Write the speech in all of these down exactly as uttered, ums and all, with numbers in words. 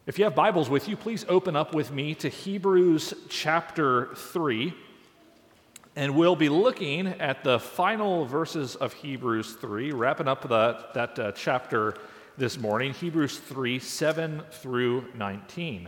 If you have Bibles with you, please open up with me to Hebrews chapter three. And we'll be looking at the final verses of Hebrews three, wrapping up the, that uh, chapter this morning, Hebrews three, seven through nineteen.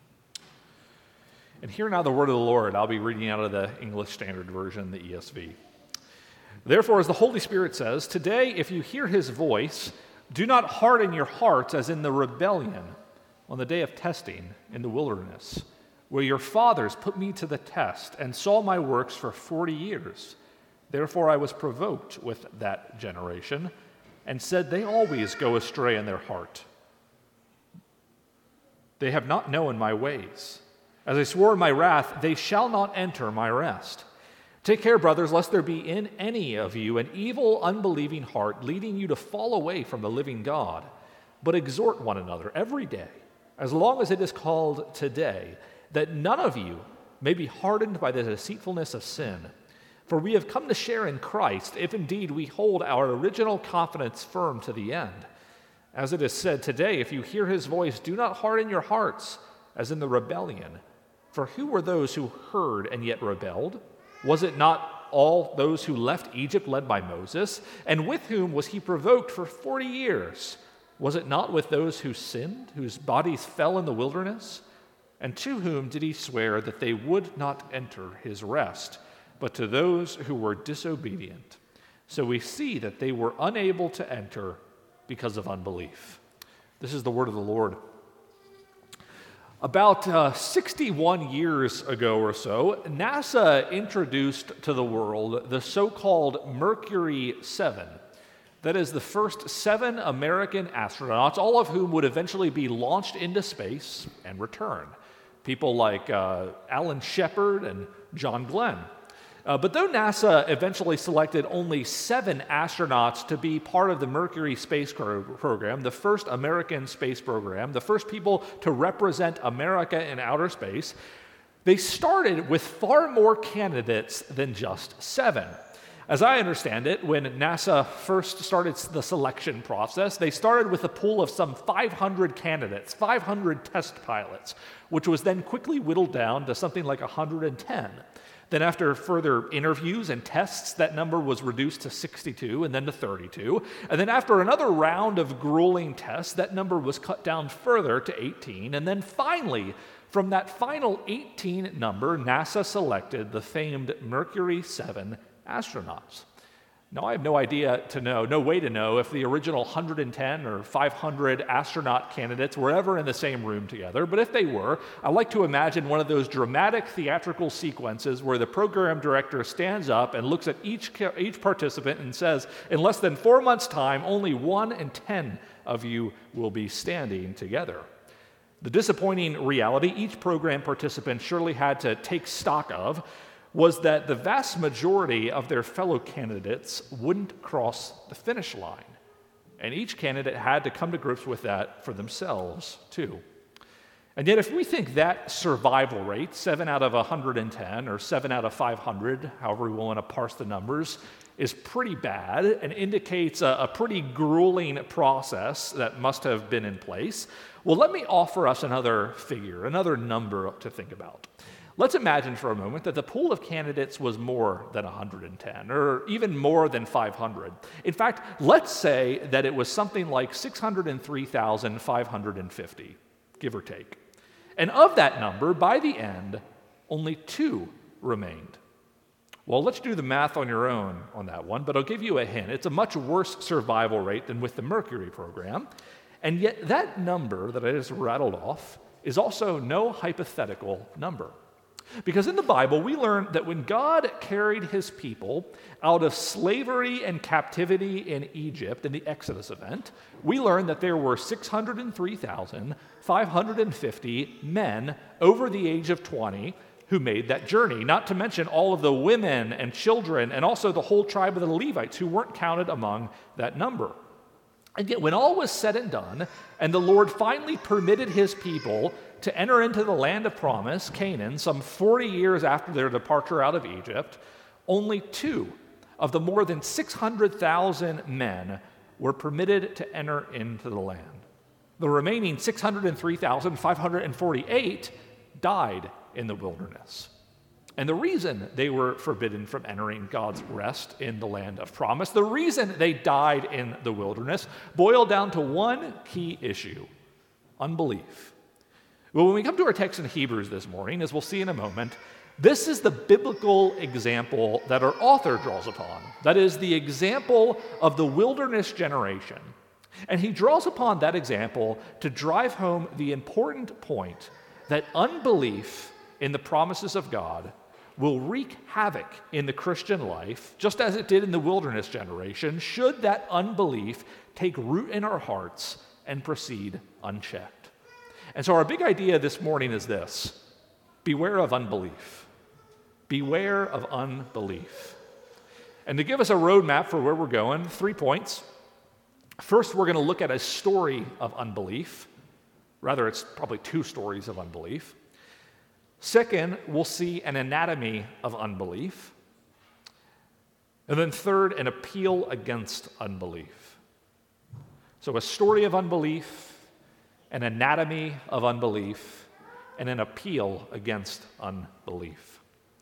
And hear now the word of the Lord. I'll be reading out of the English Standard Version, the E S V. Therefore, as the Holy Spirit says, today if you hear his voice, do not harden your hearts as in the rebellion on the day of testing in the wilderness, where your fathers put me to the test and saw my works for forty years. Therefore I was provoked with that generation and said, they always go astray in their heart. They have not known my ways. As I swore in my wrath, they shall not enter my rest. Take care, brothers, lest there be in any of you an evil, unbelieving heart, leading you to fall away from the living God. But exhort one another every day, as long as it is called today, that none of you may be hardened by the deceitfulness of sin. For we have come to share in Christ, if indeed we hold our original confidence firm to the end. As it is said, today, if you hear his voice, do not harden your hearts, as in the rebellion. For who were those who heard and yet rebelled? Was it not all those who left Egypt led by Moses? And with whom was he provoked for forty years? Was it not with those who sinned, whose bodies fell in the wilderness? And to whom did he swear that they would not enter his rest, but to those who were disobedient? So we see that they were unable to enter because of unbelief. This is the word of the Lord. About uh, sixty-one years ago or so, NASA introduced to the world the so-called Mercury seven. That is the first seven American astronauts, all of whom would eventually be launched into space and return. People like uh, Alan Shepard and John Glenn. Uh, but though NASA eventually selected only seven astronauts to be part of the Mercury space program, the first American space program, the first people to represent America in outer space, they started with far more candidates than just seven. As I understand it, when NASA first started the selection process, they started with a pool of some five hundred candidates, five hundred test pilots, which was then quickly whittled down to something like one hundred ten. Then after further interviews and tests, that number was reduced to sixty-two and then to thirty-two. And then after another round of grueling tests, that number was cut down further to eighteen. And then finally, from that final eighteen number, NASA selected the famed Mercury seven astronauts. Now, I have no idea to know, no way to know if the original one hundred ten or five hundred astronaut candidates were ever in the same room together, but if they were, I like to imagine one of those dramatic theatrical sequences where the program director stands up and looks at each, each participant and says, in less than four months' time, only one in ten of you will be standing together. The disappointing reality each program participant surely had to take stock of was that the vast majority of their fellow candidates wouldn't cross the finish line. And each candidate had to come to grips with that for themselves, too. And yet, if we think that survival rate, seven out of one hundred ten or seven out of five hundred, however we want to parse the numbers, is pretty bad and indicates a, a pretty grueling process that must have been in place, well, let me offer us another figure, another number to think about. Let's imagine for a moment that the pool of candidates was more than one hundred ten, or even more than five hundred. In fact, let's say that it was something like six hundred three thousand five hundred fifty, give or take. And of that number, by the end, only two remained. Well, let's do the math on your own on that one, but I'll give you a hint. It's a much worse survival rate than with the Mercury program. And yet that number that I just rattled off is also no hypothetical number. Because in the Bible, we learn that when God carried his people out of slavery and captivity in Egypt in the Exodus event, we learn that there were six hundred three thousand five hundred fifty men over the age of twenty who made that journey, not to mention all of the women and children and also the whole tribe of the Levites who weren't counted among that number. And yet, when all was said and done, and the Lord finally permitted his people to enter into the land of promise, Canaan, some forty years after their departure out of Egypt, only two of the more than six hundred thousand men were permitted to enter into the land. The remaining six hundred three thousand five hundred forty-eight died in the wilderness. And the reason they were forbidden from entering God's rest in the land of promise, the reason they died in the wilderness, boiled down to one key issue: unbelief. Well, when we come to our text in Hebrews this morning, as we'll see in a moment, this is the biblical example that our author draws upon. That is the example of the wilderness generation. And he draws upon that example to drive home the important point that unbelief in the promises of God will wreak havoc in the Christian life, just as it did in the wilderness generation, should that unbelief take root in our hearts and proceed unchecked. And so our big idea this morning is this: beware of unbelief. Beware of unbelief. And to give us a roadmap for where we're going, three points. First, we're going to look at a story of unbelief. Rather, it's probably two stories of unbelief. Second, we'll see an anatomy of unbelief. And then third, an appeal against unbelief. So a story of unbelief, an anatomy of unbelief, and an appeal against unbelief.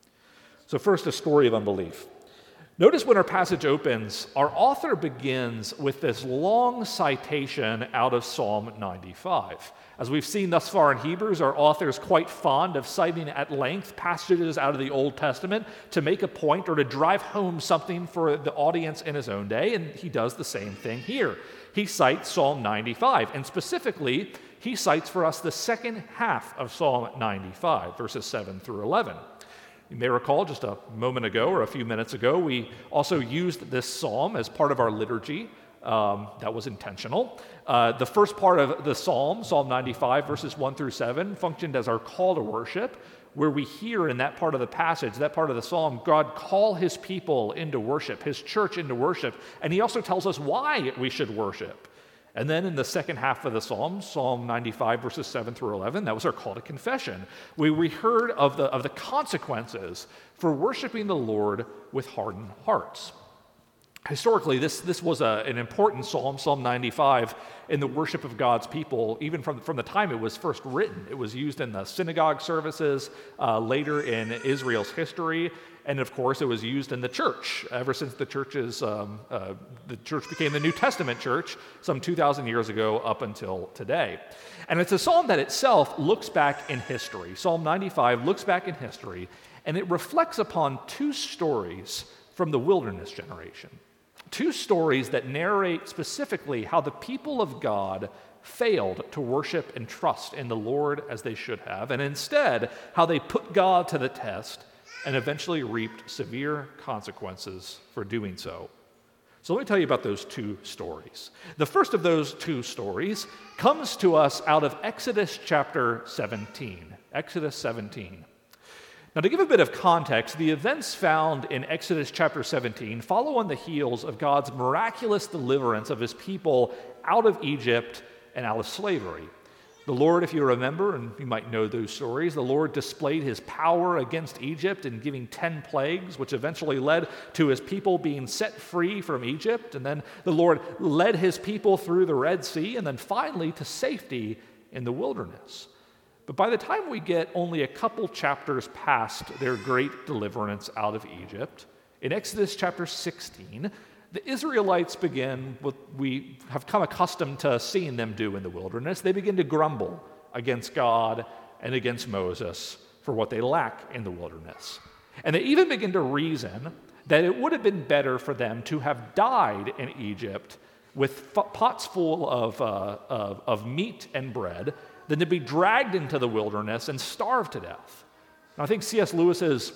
So first, a story of unbelief. Notice when our passage opens, our author begins with this long citation out of Psalm ninety-five. As we've seen thus far in Hebrews, our author is quite fond of citing at length passages out of the Old Testament to make a point or to drive home something for the audience in his own day, and he does the same thing here. He cites Psalm ninety-five, and specifically, he cites for us the second half of Psalm ninety-five, verses seven through eleven. You may recall just a moment ago or a few minutes ago, we also used this psalm as part of our liturgy. Um, that was intentional. Uh, the first part of the psalm, Psalm ninety-five, verses one through seven, functioned as our call to worship, where we hear in that part of the passage, that part of the psalm, God call his people into worship, his church into worship, and he also tells us why we should worship. And then in the second half of the psalm, Psalm ninety-five, verses seven through eleven, that was our call to confession. We, we heard of the, of the consequences for worshiping the Lord with hardened hearts. Historically, this, this was a, an important psalm, Psalm ninety-five, in the worship of God's people, even from, from the time it was first written. It was used in the synagogue services, uh, later in Israel's history, and of course it was used in the church ever since the church's, um, uh, the church became the New Testament church some two thousand years ago up until today. And it's a psalm that itself looks back in history. Psalm ninety-five looks back in history, and it reflects upon two stories from the wilderness generation. Two stories that narrate specifically how the people of God failed to worship and trust in the Lord as they should have, and instead how they put God to the test and eventually reaped severe consequences for doing so. So let me tell you about those two stories. The first of those two stories comes to us out of Exodus chapter seventeen. Exodus seventeen. Now, to give a bit of context, the events found in Exodus chapter seventeen follow on the heels of God's miraculous deliverance of his people out of Egypt and out of slavery. The Lord, if you remember, and you might know those stories, the Lord displayed his power against Egypt in giving ten plagues, which eventually led to his people being set free from Egypt. And then the Lord led his people through the Red Sea, and then finally to safety in the wilderness. But by the time we get only a couple chapters past their great deliverance out of Egypt, in Exodus chapter sixteen, the Israelites begin what we have come accustomed to seeing them do in the wilderness. They begin to grumble against God and against Moses for what they lack in the wilderness. And they even begin to reason that it would have been better for them to have died in Egypt with pots full of, uh, of, of meat and bread than to be dragged into the wilderness and starve to death. And I think C S Lewis's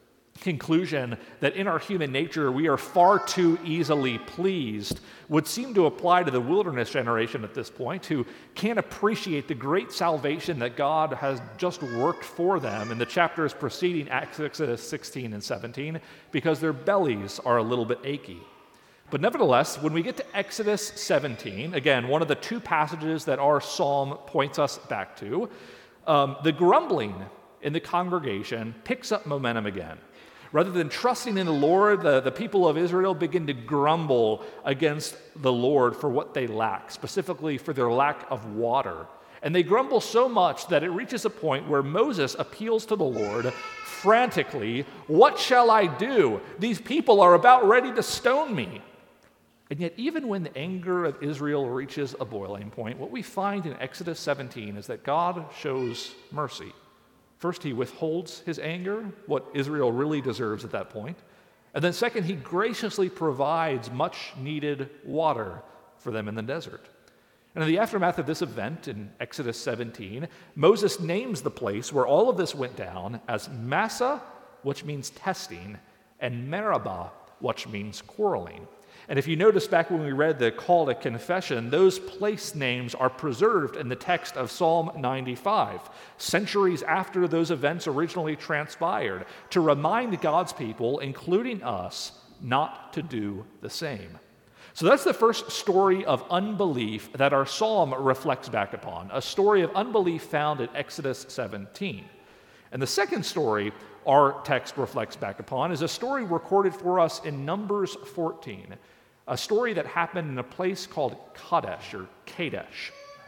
conclusion that in our human nature we are far too easily pleased would seem to apply to the wilderness generation at this point, who can't appreciate the great salvation that God has just worked for them in the chapters preceding Exodus sixteen and seventeen, because their bellies are a little bit achy. But nevertheless, when we get to Exodus seventeen, again, one of the two passages that our psalm points us back to, um, the grumbling in the congregation picks up momentum again. Rather than trusting in the Lord, the, the people of Israel begin to grumble against the Lord for what they lack, specifically for their lack of water. And they grumble so much that it reaches a point where Moses appeals to the Lord frantically, "What shall I do? These people are about ready to stone me." And yet, even when the anger of Israel reaches a boiling point, what we find in Exodus seventeen is that God shows mercy. First, he withholds his anger, what Israel really deserves at that point. And then second, he graciously provides much needed water for them in the desert. And in the aftermath of this event in Exodus seventeen, Moses names the place where all of this went down as Massah, which means testing, and Meribah, which means quarreling. And if you notice back when we read the call to confession, those place names are preserved in the text of Psalm ninety-five, centuries after those events originally transpired, to remind God's people, including us, not to do the same. So that's the first story of unbelief that our psalm reflects back upon, a story of unbelief found in Exodus seventeen. And the second story our text reflects back upon is a story recorded for us in Numbers fourteen, a story that happened in a place called Kadesh, or Kadesh.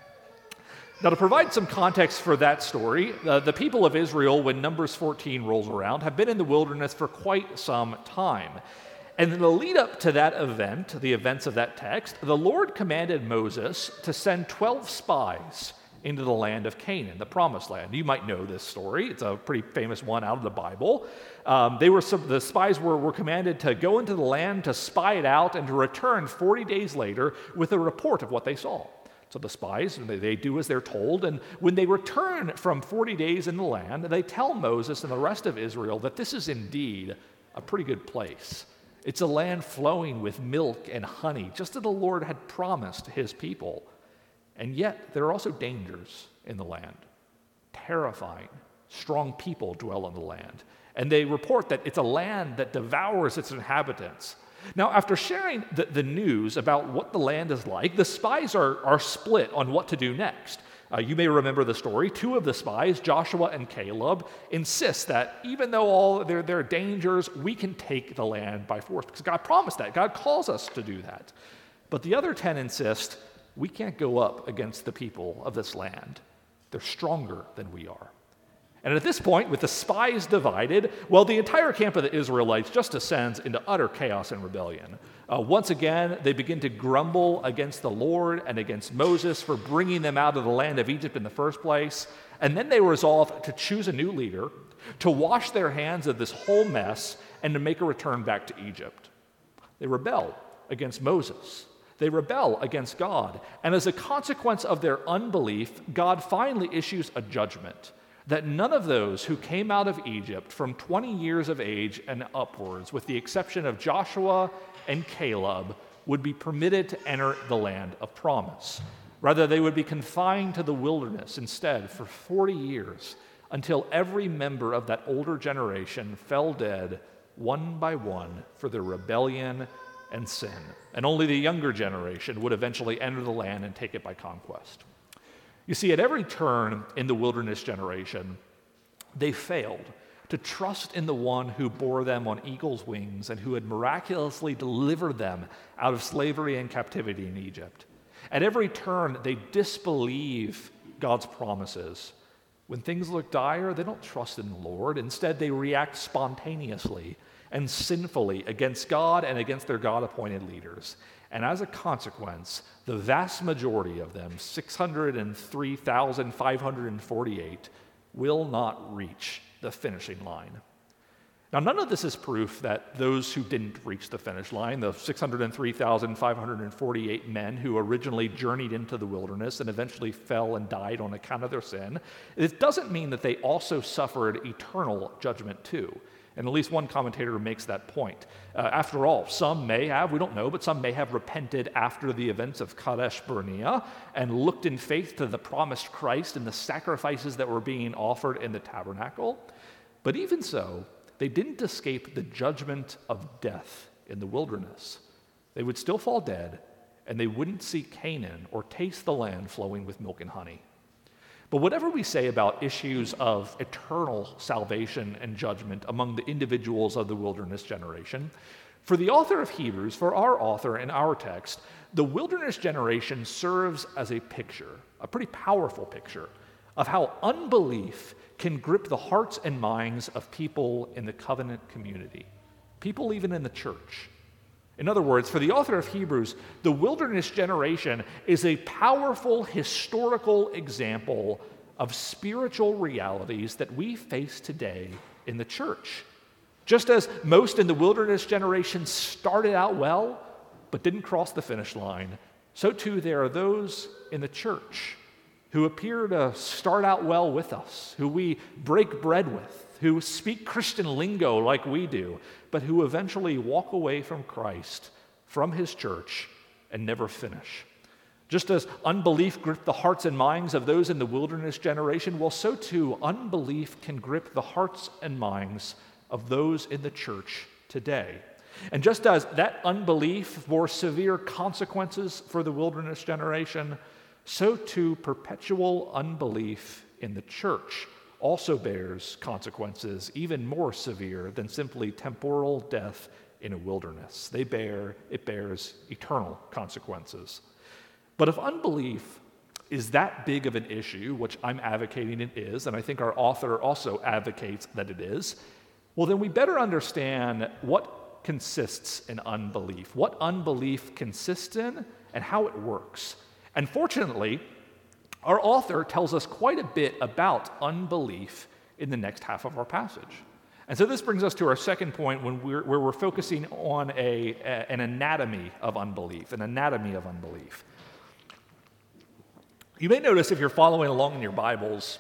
Now, to provide some context for that story, uh, the people of Israel, when Numbers fourteen rolls around, have been in the wilderness for quite some time. And in the lead up to that event, the events of that text, the Lord commanded Moses to send twelve spies into the land of Canaan, the promised land. You might know this story. It's a pretty famous one out of the Bible. Um, they were some, the spies were, were commanded to go into the land to spy it out and to return forty days later with a report of what they saw. So the spies, they, they do as they're told, and when they return from forty days in the land, they tell Moses and the rest of Israel that this is indeed a pretty good place. It's a land flowing with milk and honey, just as the Lord had promised his people. And yet, there are also dangers in the land. Terrifying, strong people dwell in the land. And they report that it's a land that devours its inhabitants. Now, after sharing the, the news about what the land is like, the spies are, are split on what to do next. Uh, you may remember the story. Two of the spies, Joshua and Caleb, insist that even though all there, there are dangers, we can take the land by force, because God promised that. God calls us to do that. But the other ten insist, we can't go up against the people of this land. They're stronger than we are. And at this point, with the spies divided, well, the entire camp of the Israelites just descends into utter chaos and rebellion. Uh, once again, they begin to grumble against the Lord and against Moses for bringing them out of the land of Egypt in the first place. And then they resolve to choose a new leader, to wash their hands of this whole mess, and to make a return back to Egypt. They rebel against Moses. They rebel against God. And as a consequence of their unbelief, God finally issues a judgment that none of those who came out of Egypt from twenty years of age and upwards, with the exception of Joshua and Caleb, would be permitted to enter the land of promise. Rather, they would be confined to the wilderness instead for forty years, until every member of that older generation fell dead one by one for their rebellion and sin. And only the younger generation would eventually enter the land and take it by conquest. You see, at every turn in the wilderness generation, they failed to trust in the one who bore them on eagle's wings and who had miraculously delivered them out of slavery and captivity in Egypt. At every turn, they disbelieve God's promises. When things look dire, they don't trust in the Lord. Instead, they react spontaneously and sinfully against God and against their God-appointed leaders. And as a consequence, the vast majority of them, six hundred three thousand five hundred forty-eight, will not reach the finishing line. Now, none of this is proof that those who didn't reach the finish line, the six hundred three thousand five hundred forty-eight men who originally journeyed into the wilderness and eventually fell and died on account of their sin, it doesn't mean that they also suffered eternal judgment too. And at least one commentator makes that point. Uh, after all, some may have, we don't know, but some may have repented after the events of Kadesh Barnea and looked in faith to the promised Christ and the sacrifices that were being offered in the tabernacle. But even so, they didn't escape the judgment of death in the wilderness. They would still fall dead, and they wouldn't see Canaan or taste the land flowing with milk and honey. But whatever we say about issues of eternal salvation and judgment among the individuals of the wilderness generation, for the author of Hebrews, for our author in our text, the wilderness generation serves as a picture, a pretty powerful picture, of how unbelief can grip the hearts and minds of people in the covenant community, people even in the church. In other words, for the author of Hebrews, the wilderness generation is a powerful historical example of spiritual realities that we face today in the church. Just as most in the wilderness generation started out well, but didn't cross the finish line, so too there are those in the church who appear to start out well with us, who we break bread with, who speak Christian lingo like we do, but who eventually walk away from Christ, from his church, and never finish. Just as unbelief gripped the hearts and minds of those in the wilderness generation, well, so too unbelief can grip the hearts and minds of those in the church today. And just as that unbelief bore severe consequences for the wilderness generation, so too perpetual unbelief in the church also bears consequences even more severe than simply temporal death in a wilderness. They bear, it bears eternal consequences. But if unbelief is that big of an issue, which I'm advocating it is, and I think our author also advocates that it is, well, then we better understand what consists in unbelief, what unbelief consists in, and how it works. And fortunately, our author tells us quite a bit about unbelief in the next half of our passage. And so this brings us to our second point when we're, where we're focusing on a, a, an anatomy of unbelief, an anatomy of unbelief. You may notice if you're following along in your Bibles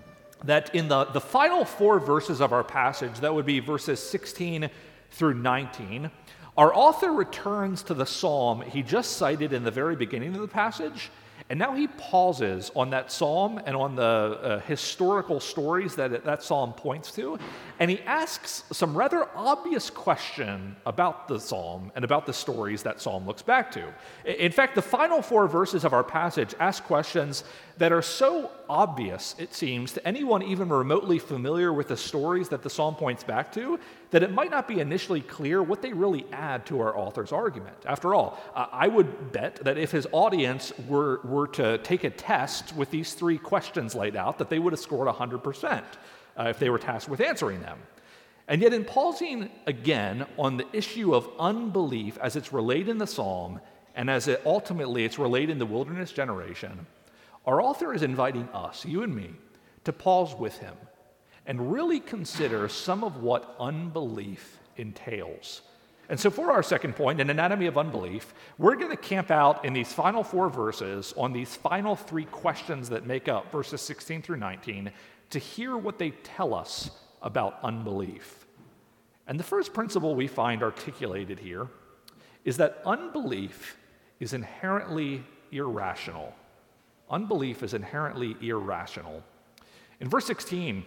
that in the, the final four verses of our passage, that would be verses sixteen through nineteen, our author returns to the psalm he just cited in the very beginning of the passage, and now he pauses on that psalm and on the uh, historical stories that it, that psalm points to, and he asks some rather obvious question about the psalm and about the stories that psalm looks back to. In fact, the final four verses of our passage ask questions that are so obvious, it seems, to anyone even remotely familiar with the stories that the psalm points back to, that it might not be initially clear what they really add to our author's argument. After all, uh, I would bet that if his audience were, were to take a test with these three questions laid out, that they would have scored one hundred percent uh, if they were tasked with answering them. And yet in pausing again on the issue of unbelief as it's relayed in the psalm and as it ultimately it's relayed in the wilderness generation, our author is inviting us, you and me, to pause with him and really consider some of what unbelief entails. And so for our second point, an anatomy of unbelief, we're going to camp out in these final four verses on these final three questions that make up verses sixteen through nineteen to hear what they tell us about unbelief. And the first principle we find articulated here is that unbelief is inherently irrational. Unbelief is inherently irrational. In verse sixteen,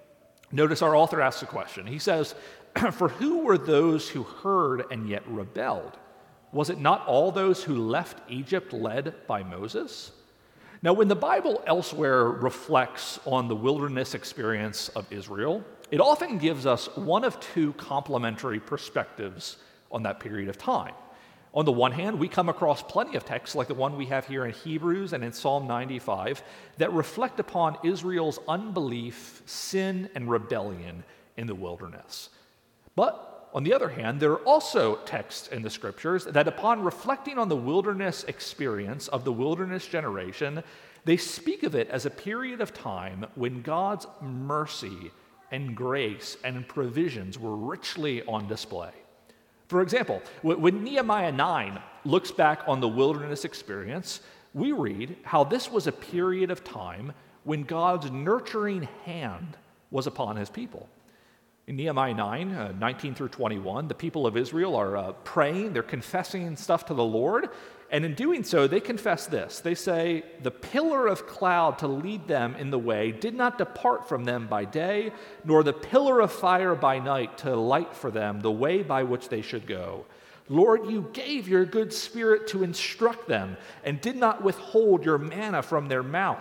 notice our author asks a question. He says, "For who were those who heard and yet rebelled? Was it not all those who left Egypt led by Moses?" Now, when the Bible elsewhere reflects on the wilderness experience of Israel, it often gives us one of two complementary perspectives on that period of time. On the one hand, we come across plenty of texts like the one we have here in Hebrews and in Psalm ninety-five that reflect upon Israel's unbelief, sin, and rebellion in the wilderness. But on the other hand, there are also texts in the scriptures that upon reflecting on the wilderness experience of the wilderness generation, they speak of it as a period of time when God's mercy and grace and provisions were richly on display. For example, when Nehemiah nine looks back on the wilderness experience, we read how this was a period of time when God's nurturing hand was upon his people. In Nehemiah nine, uh, nineteen through twenty-one, the people of Israel are uh, praying, they're confessing stuff to the Lord, and in doing so, they confess this. They say, "The pillar of cloud to lead them in the way did not depart from them by day, nor the pillar of fire by night to light for them the way by which they should go. Lord, you gave your good spirit to instruct them, and did not withhold your manna from their mouth.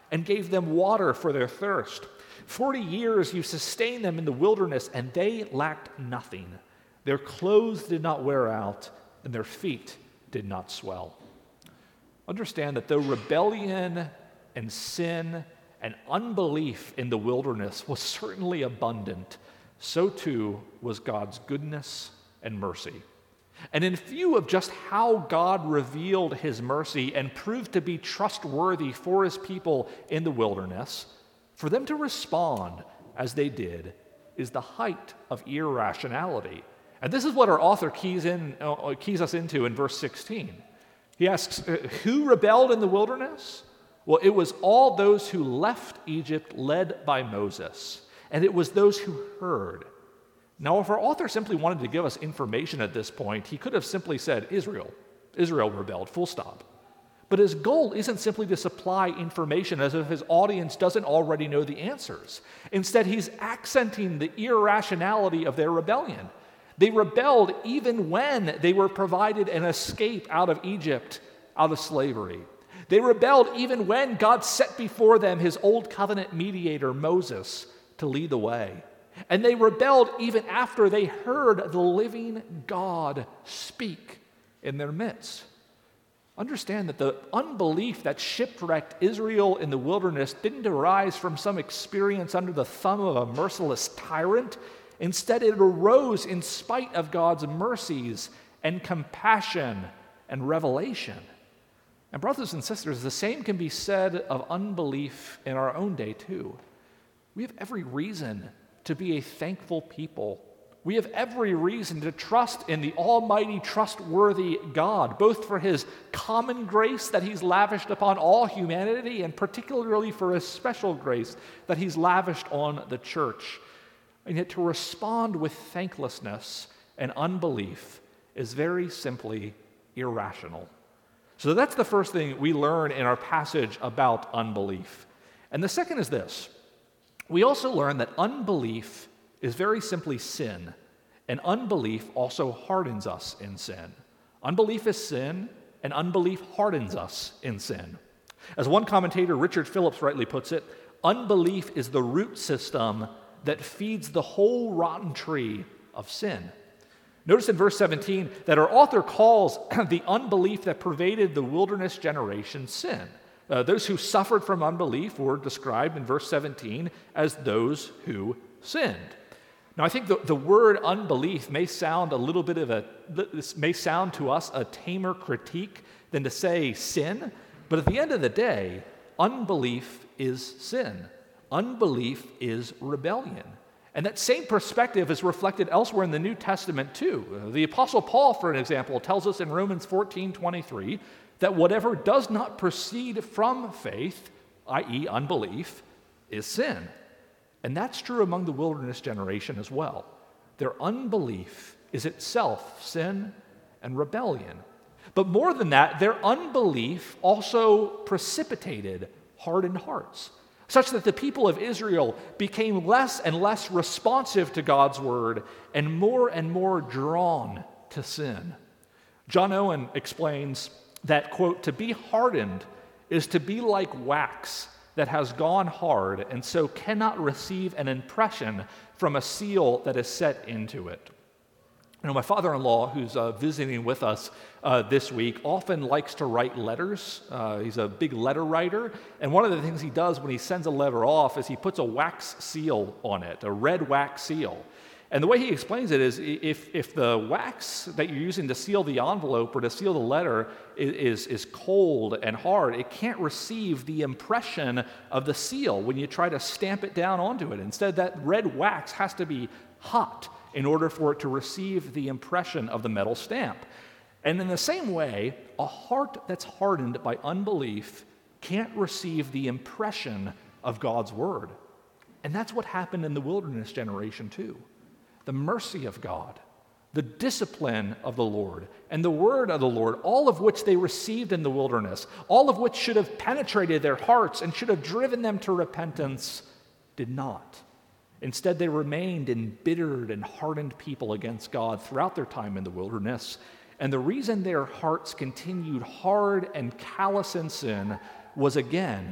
and gave them water for their thirst. Forty years you sustained them in the wilderness, and they lacked nothing. Their clothes did not wear out, and their feet did not swell. Understand that though rebellion and sin and unbelief in the wilderness was certainly abundant, so too was God's goodness and mercy. And in view of just how God revealed his mercy and proved to be trustworthy for his people in the wilderness, for them to respond as they did is the height of irrationality. And this is what our author keys, in, uh, keys us into in verse sixteen. He asks, who rebelled in the wilderness? Well, it was all those who left Egypt led by Moses, and it was those who heard. Now, if our author simply wanted to give us information at this point, he could have simply said, Israel. Israel rebelled, full stop. But his goal isn't simply to supply information as if his audience doesn't already know the answers. Instead, he's accenting the irrationality of their rebellion. They rebelled even when they were provided an escape out of Egypt, out of slavery. They rebelled even when God set before them his old covenant mediator, Moses, to lead the way. And they rebelled even after they heard the living God speak in their midst. Understand that the unbelief that shipwrecked Israel in the wilderness didn't arise from some experience under the thumb of a merciless tyrant. Instead, it arose in spite of God's mercies and compassion and revelation. And brothers and sisters, the same can be said of unbelief in our own day too. We have every reason to be a thankful people. We have every reason to trust in the almighty, trustworthy God, both for his common grace that he's lavished upon all humanity, and particularly for his special grace that he's lavished on the church. And yet to respond with thanklessness and unbelief is very simply irrational. So that's the first thing we learn in our passage about unbelief. And the second is this. We also learn that unbelief is very simply sin, and unbelief also hardens us in sin. Unbelief is sin, and unbelief hardens us in sin. As one commentator, Richard Phillips, rightly puts it, unbelief is the root system that feeds the whole rotten tree of sin. Notice in verse seventeen that our author calls the unbelief that pervaded the wilderness generation sin. Uh, those who suffered from unbelief were described in verse seventeen as those who sinned. Now, I think the, the word unbelief may sound a little bit of a, this may sound to us a tamer critique than to say sin, but at the end of the day, unbelief is sin. Unbelief is rebellion. And that same perspective is reflected elsewhere in the New Testament too. The Apostle Paul, for an example, tells us in Romans fourteen twenty-three that whatever does not proceed from faith, that is unbelief, is sin. And that's true among the wilderness generation as well. Their unbelief is itself sin and rebellion. But more than that, their unbelief also precipitated hardened hearts, such that the people of Israel became less and less responsive to God's word and more and more drawn to sin. John Owen explains that, quote, to be hardened is to be like wax that has gone hard and so cannot receive an impression from a seal that is set into it. You know, my father-in-law, who's uh, visiting with us uh, this week, often likes to write letters. Uh, he's a big letter writer, and one of the things he does when he sends a letter off is he puts a wax seal on it, a red wax seal. And the way he explains it is if, if the wax that you're using to seal the envelope or to seal the letter is, is cold and hard, it can't receive the impression of the seal when you try to stamp it down onto it. Instead, that red wax has to be hot in order for it to receive the impression of the metal stamp. And in the same way, a heart that's hardened by unbelief can't receive the impression of God's word. And that's what happened in the wilderness generation too. The mercy of God, the discipline of the Lord, and the word of the Lord, all of which they received in the wilderness, all of which should have penetrated their hearts and should have driven them to repentance, did not. Instead, they remained embittered and hardened people against God throughout their time in the wilderness. And the reason their hearts continued hard and callous in sin was, again,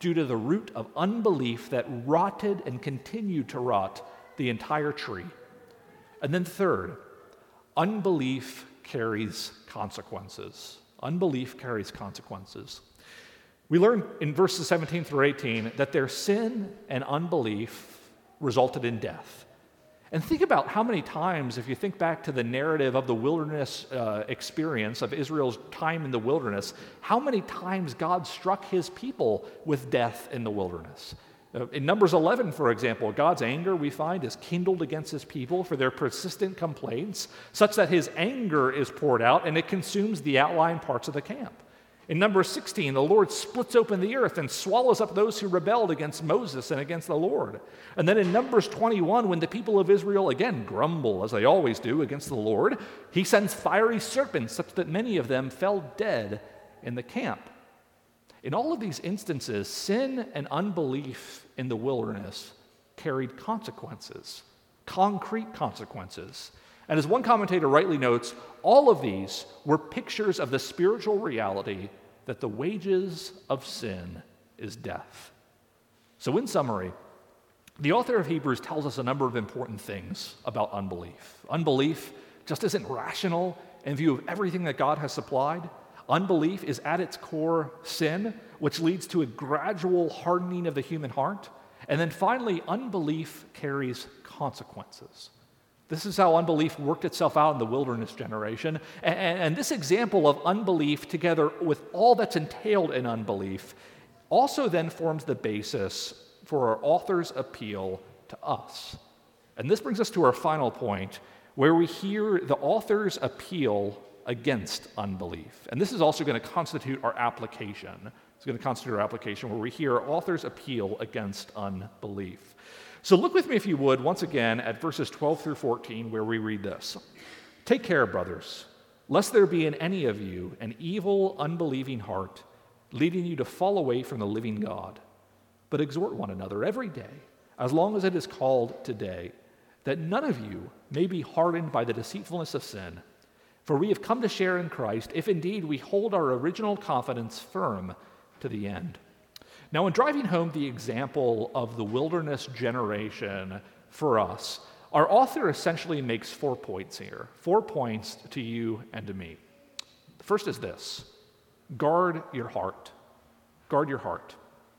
due to the root of unbelief that rotted and continued to rot the entire tree. And then third, unbelief carries consequences. Unbelief carries consequences. We learn in verses seventeen through eighteen that their sin and unbelief resulted in death. And think about how many times, if you think back to the narrative of the wilderness uh, experience of Israel's time in the wilderness, how many times God struck his people with death in the wilderness. Uh, in Numbers eleven, for example, God's anger, we find, is kindled against his people for their persistent complaints, such that his anger is poured out and it consumes the outlying parts of the camp. In Numbers sixteen, the Lord splits open the earth and swallows up those who rebelled against Moses and against the Lord. And then in Numbers twenty-one, when the people of Israel again grumble, as they always do, against the Lord, he sends fiery serpents such that many of them fell dead in the camp. In all of these instances, sin and unbelief in the wilderness carried consequences, concrete consequences. And as one commentator rightly notes, all of these were pictures of the spiritual reality that the wages of sin is death. So in summary, the author of Hebrews tells us a number of important things about unbelief. Unbelief just isn't rational in view of everything that God has supplied. Unbelief is at its core sin, which leads to a gradual hardening of the human heart. And then finally, unbelief carries consequences. This is how unbelief worked itself out in the wilderness generation. And, and this example of unbelief, together with all that's entailed in unbelief, also then forms the basis for our author's appeal to us. And this brings us to our final point, where we hear the author's appeal against unbelief. And this is also going to constitute our application. It's going to constitute our application, where we hear our author's appeal against unbelief. So look with me, if you would, once again at verses twelve through fourteen, where we read this. Take care, brothers, lest there be in any of you an evil, unbelieving heart, leading you to fall away from the living God. But exhort one another every day, as long as it is called today, that none of you may be hardened by the deceitfulness of sin. For we have come to share in Christ, if indeed we hold our original confidence firm to the end. Now, in driving home the example of the wilderness generation for us, our author essentially makes four points here, four points to you and to me. The first is this: guard your heart. Guard your heart.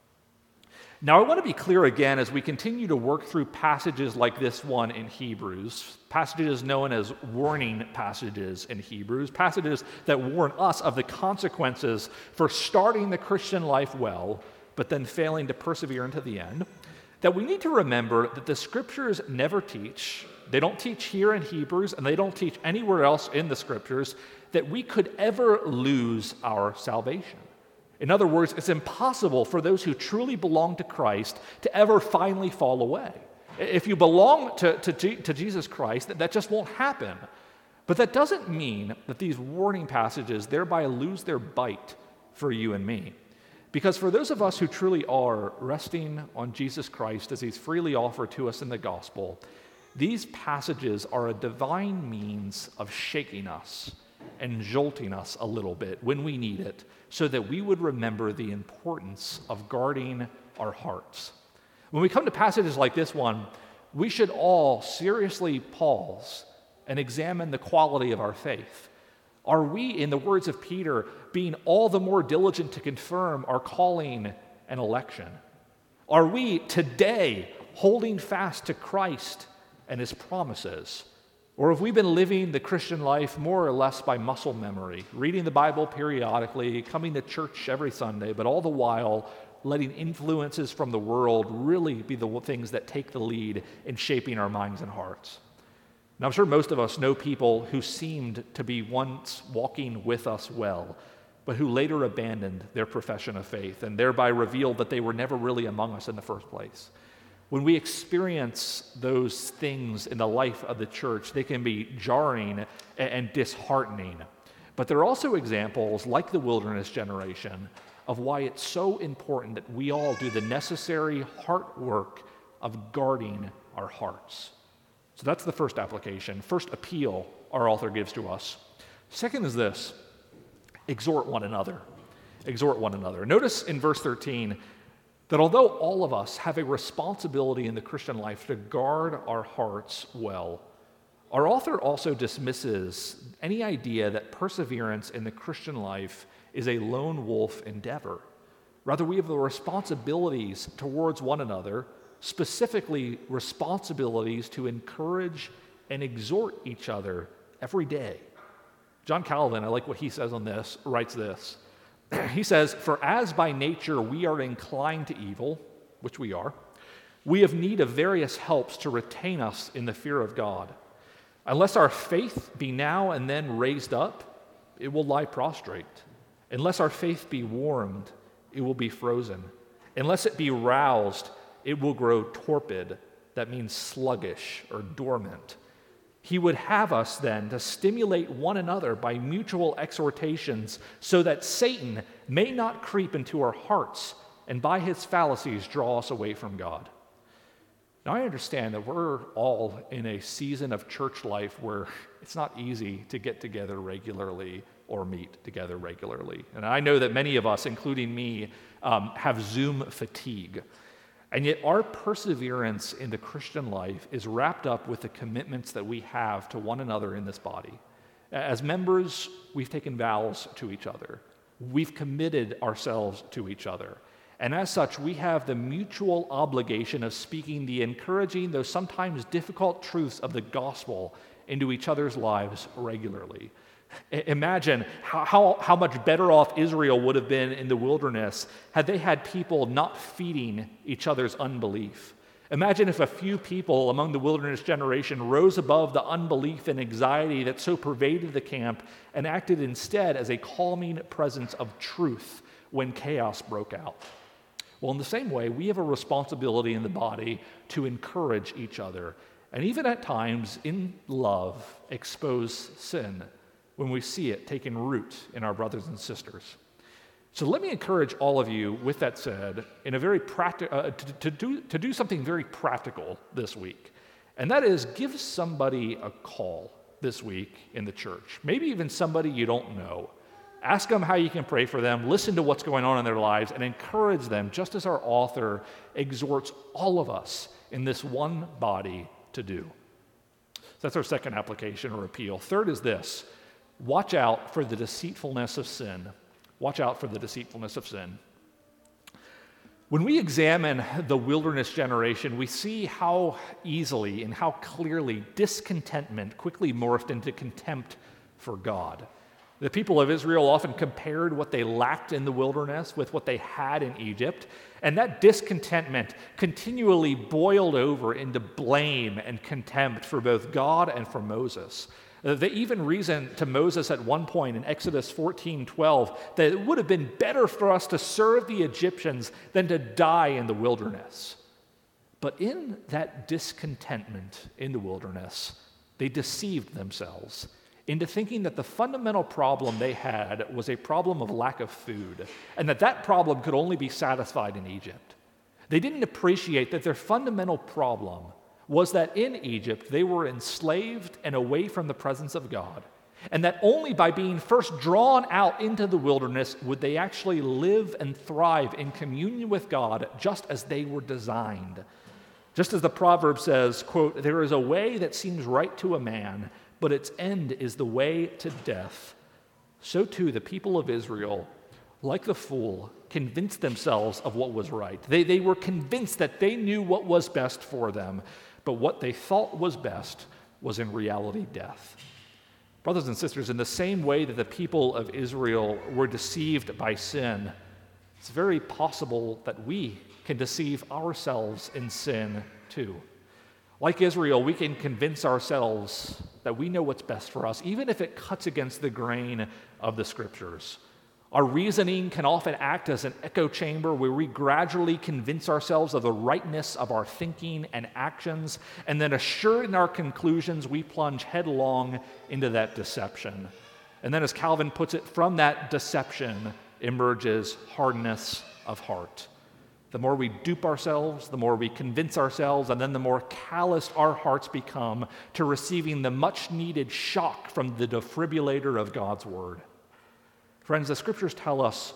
Now, I want to be clear again as we continue to work through passages like this one in Hebrews, passages known as warning passages in Hebrews, passages that warn us of the consequences for starting the Christian life well, but then failing to persevere into the end, that we need to remember that the Scriptures never teach, they don't teach here in Hebrews, and they don't teach anywhere else in the Scriptures, that we could ever lose our salvation. In other words, it's impossible for those who truly belong to Christ to ever finally fall away. If you belong to, to, to Jesus Christ, that, that just won't happen. But that doesn't mean that these warning passages thereby lose their bite for you and me. Because for those of us who truly are resting on Jesus Christ as he's freely offered to us in the gospel, these passages are a divine means of shaking us and jolting us a little bit when we need it, so that we would remember the importance of guarding our hearts. When we come to passages like this one, we should all seriously pause and examine the quality of our faith. Are we, in the words of Peter, being all the more diligent to confirm our calling and election? Are we today holding fast to Christ and his promises? Or have we been living the Christian life more or less by muscle memory, reading the Bible periodically, coming to church every Sunday, but all the while letting influences from the world really be the things that take the lead in shaping our minds and hearts? Now, I'm sure most of us know people who seemed to be once walking with us well, but who later abandoned their profession of faith and thereby revealed that they were never really among us in the first place. When we experience those things in the life of the church, they can be jarring and disheartening. But there are also examples, like the wilderness generation, of why it's so important that we all do the necessary heart work of guarding our hearts. So that's the first application, first appeal our author gives to us. Second is this: exhort one another. Exhort one another. Notice in verse thirteen, That although all of us have a responsibility in the Christian life to guard our hearts well, our author also dismisses any idea that perseverance in the Christian life is a lone wolf endeavor. Rather, we have the responsibilities towards one another, specifically responsibilities to encourage and exhort each other every day. John Calvin, I like what he says on this, writes this. He says, "For as by nature we are inclined to evil," which we are, "we have need of various helps to retain us in the fear of God. Unless our faith be now and then raised up, it will lie prostrate. Unless our faith be warmed, it will be frozen. Unless it be roused, it will grow torpid." That means sluggish or dormant. He would have us then to stimulate one another by mutual exhortations so that Satan may not creep into our hearts and by his fallacies draw us away from God. Now, I understand that we're all in a season of church life where it's not easy to get together regularly or meet together regularly. And I know that many of us, including me, um, have Zoom fatigue. And yet our perseverance in the Christian life is wrapped up with the commitments that we have to one another in this body. As members, we've taken vows to each other. We've committed ourselves to each other. And as such, we have the mutual obligation of speaking the encouraging, though sometimes difficult truths of the gospel into each other's lives regularly. Imagine how, how, how much better off Israel would have been in the wilderness had they had people not feeding each other's unbelief. Imagine if a few people among the wilderness generation rose above the unbelief and anxiety that so pervaded the camp and acted instead as a calming presence of truth when chaos broke out. Well, in the same way, we have a responsibility in the body to encourage each other, and even at times, in love, expose sin when we see it taking root in our brothers and sisters. So let me encourage all of you, with that said, in a very practi- uh, to, to, do, to do something very practical this week, and that is give somebody a call this week in the church, maybe even somebody you don't know. Ask them how you can pray for them, listen to what's going on in their lives, and encourage them, just as our author exhorts all of us in this one body to do. So that's our second application or appeal. Third is this: watch out for the deceitfulness of sin. Watch out for the deceitfulness of sin. When we examine the wilderness generation, we see how easily and how clearly discontentment quickly morphed into contempt for God. The people of Israel often compared what they lacked in the wilderness with what they had in Egypt, and that discontentment continually boiled over into blame and contempt for both God and for Moses. They even reasoned to Moses at one point in Exodus fourteen twelve that it would have been better for us to serve the Egyptians than to die in the wilderness. But in that discontentment in the wilderness, they deceived themselves into thinking that the fundamental problem they had was a problem of lack of food, and that that problem could only be satisfied in Egypt. They didn't appreciate that their fundamental problem was that in Egypt they were enslaved and away from the presence of God, and that only by being first drawn out into the wilderness would they actually live and thrive in communion with God just as they were designed. Just as the proverb says, quote, "There is a way that seems right to a man, but its end is the way to death. So too the people of Israel, like the fool, convinced themselves of what was right." They, they were convinced that they knew what was best for them, but what they thought was best was in reality death. Brothers and sisters, in the same way that the people of Israel were deceived by sin, it's very possible that we can deceive ourselves in sin too. Like Israel, we can convince ourselves that we know what's best for us, even if it cuts against the grain of the Scriptures. Our reasoning can often act as an echo chamber where we gradually convince ourselves of the rightness of our thinking and actions, and then assured in our conclusions, we plunge headlong into that deception. And then, as Calvin puts it, from that deception emerges hardness of heart. The more we dupe ourselves, the more we convince ourselves, and then the more calloused our hearts become to receiving the much-needed shock from the defibrillator of God's Word. Friends, the Scriptures tell us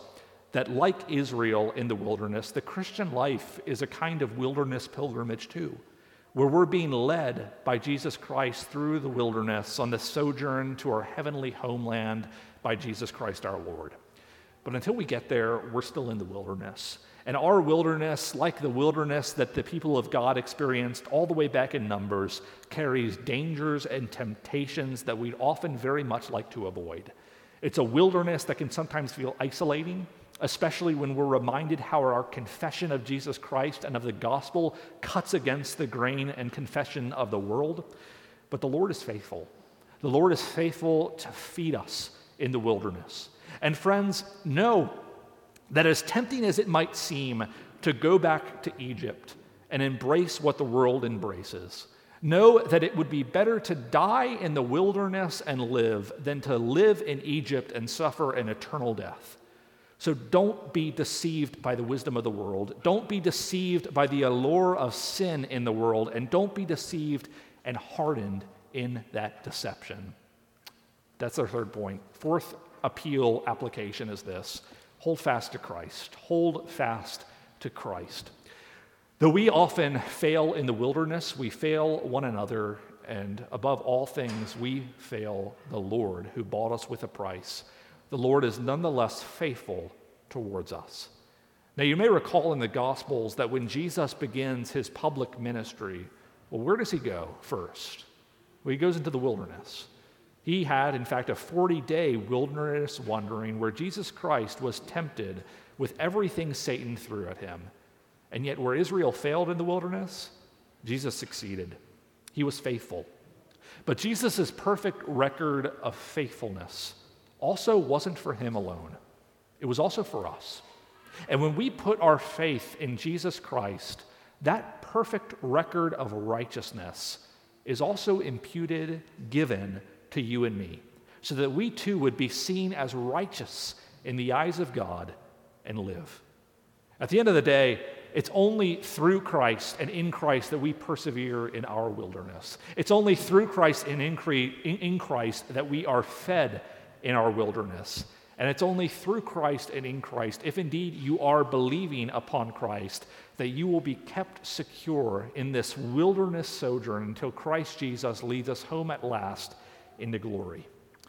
that, like Israel in the wilderness, the Christian life is a kind of wilderness pilgrimage too, where we're being led by Jesus Christ through the wilderness on the sojourn to our heavenly homeland by Jesus Christ our Lord. But until we get there, we're still in the wilderness. And our wilderness, like the wilderness that the people of God experienced all the way back in Numbers, carries dangers and temptations that we'd often very much like to avoid. It's a wilderness that can sometimes feel isolating, especially when we're reminded how our confession of Jesus Christ and of the gospel cuts against the grain and confession of the world. But the Lord is faithful. The Lord is faithful to feed us in the wilderness. And friends, know that as tempting as it might seem to go back to Egypt and embrace what the world embraces, know that it would be better to die in the wilderness and live than to live in Egypt and suffer an eternal death. So don't be deceived by the wisdom of the world. Don't be deceived by the allure of sin in the world, and don't be deceived and hardened in that deception. That's our third point. Fourth appeal application is this: hold fast to Christ. Hold fast to Christ. Though we often fail in the wilderness, we fail one another, and above all things, we fail the Lord who bought us with a price. The Lord is nonetheless faithful towards us. Now, you may recall in the Gospels that when Jesus begins his public ministry, well, where does he go first? Well, he goes into the wilderness. He had, in fact, a forty-day wilderness wandering where Jesus Christ was tempted with everything Satan threw at him. And yet where Israel failed in the wilderness, Jesus succeeded. He was faithful. But Jesus' perfect record of faithfulness also wasn't for him alone. It was also for us. And when we put our faith in Jesus Christ, that perfect record of righteousness is also imputed, given to you and me, so that we too would be seen as righteous in the eyes of God and live. At the end of the day, it's only through Christ and in Christ that we persevere in our wilderness. It's only through Christ and in Christ that we are fed in our wilderness. And it's only through Christ and in Christ, if indeed you are believing upon Christ, that you will be kept secure in this wilderness sojourn until Christ Jesus leads us home at last into glory.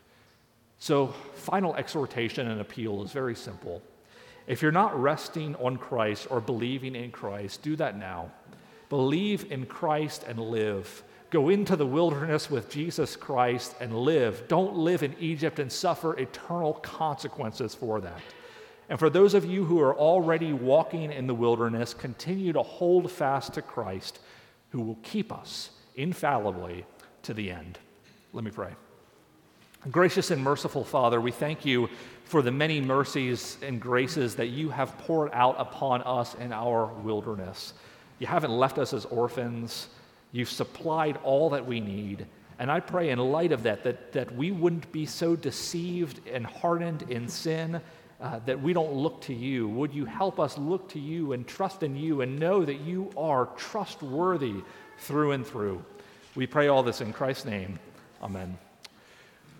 So, final exhortation and appeal is very simple. If you're not resting on Christ or believing in Christ, do that now. Believe in Christ and live. Go into the wilderness with Jesus Christ and live. Don't live in Egypt and suffer eternal consequences for that. And for those of you who are already walking in the wilderness, continue to hold fast to Christ, who will keep us infallibly to the end. Let me pray. Gracious and merciful Father, we thank you for the many mercies and graces that you have poured out upon us in our wilderness. You haven't left us as orphans. You've supplied all that we need. And I pray in light of that, that, that we wouldn't be so deceived and hardened in sin uh, that we don't look to you. Would you help us look to you and trust in you and know that you are trustworthy through and through. We pray all this in Christ's name. Amen.